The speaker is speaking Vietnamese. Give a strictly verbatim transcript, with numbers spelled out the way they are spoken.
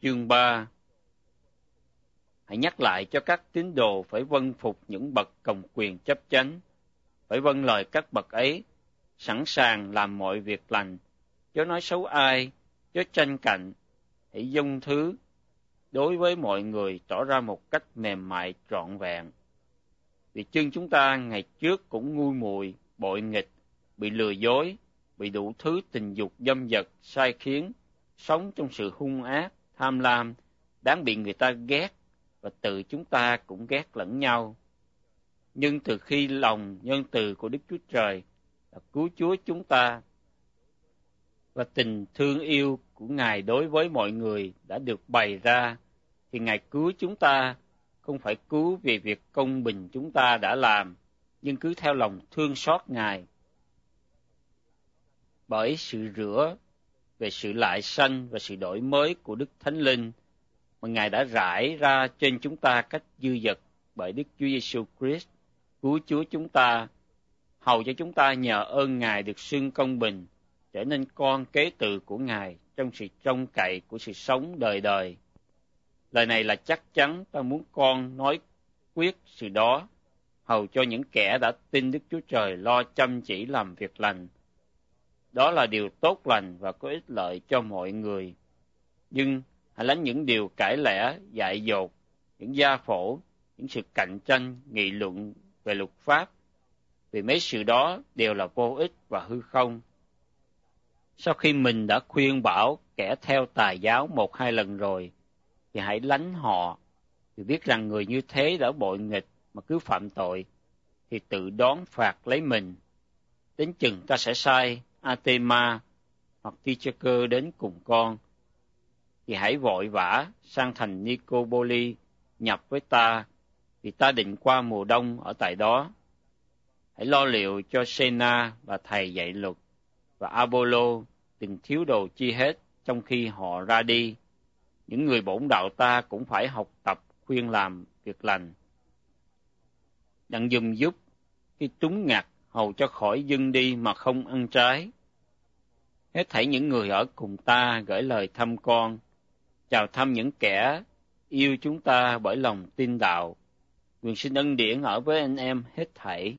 chương ba. Hãy nhắc lại cho các tín đồ phải vâng phục những bậc cầm quyền chấp chánh, phải vâng lời các bậc ấy, sẵn sàng làm mọi việc lành, chớ nói xấu ai, chớ tranh cạnh, hãy dung thứ đối với mọi người, tỏ ra một cách mềm mại trọn vẹn. Vì chân chúng ta ngày trước cũng ngu muội, bội nghịch, bị lừa dối, bị đủ thứ tình dục dâm dật sai khiến, sống trong sự hung ác, tham lam, đáng bị người ta ghét, và tự chúng ta cũng ghét lẫn nhau. Nhưng từ khi lòng nhân từ của Đức Chúa Trời là cứu Chúa chúng ta và tình thương yêu của Ngài đối với mọi người đã được bày ra, thì Ngài cứu chúng ta không phải cứu vì việc công bình chúng ta đã làm, nhưng cứ theo lòng thương xót Ngài. Bởi sự rửa về sự lại sanh và sự đổi mới của Đức Thánh Linh mà Ngài đã rải ra trên chúng ta cách dư dật bởi Đức Chúa Giêsu Christ, cứu Chúa chúng ta, hầu cho chúng ta nhờ ơn Ngài được xưng công bình, trở nên con kế tự của Ngài trong sự trông cậy của sự sống đời đời. Lời này là chắc chắn ta muốn con nói quyết sự đó, hầu cho những kẻ đã tin Đức Chúa Trời lo chăm chỉ làm việc lành. Đó là điều tốt lành và có ích lợi cho mọi người. Nhưng hãy lánh những điều cãi lẽ, dại dột, những gia phổ, những sự cạnh tranh, nghị luận về luật pháp, vì mấy sự đó đều là vô ích và hư không. Sau khi mình đã khuyên bảo kẻ theo tà giáo một hai lần rồi, thì hãy lánh họ, vì biết rằng người như thế đã bội nghịch mà cứ phạm tội, thì tự đón phạt lấy mình. Đến chừng ta sẽ sai Artema hoặc Tychicus đến cùng con, thì hãy vội vã sang thành Nicopoli nhập với ta, vì ta định qua mùa đông ở tại đó. Hãy lo liệu cho Sena và thầy dạy luật, và Apollo đừng thiếu đồ chi hết trong khi họ ra đi. Những người bổn đạo ta cũng phải học tập khuyên làm việc lành, đặng dùm giúp khi túng ngặt, hầu cho khỏi dưng đi mà không ăn trái. Hết thảy những người ở cùng ta gửi lời thăm con, chào thăm những kẻ yêu chúng ta bởi lòng tin đạo. Nguyện xin ân điển ở với anh em hết thảy.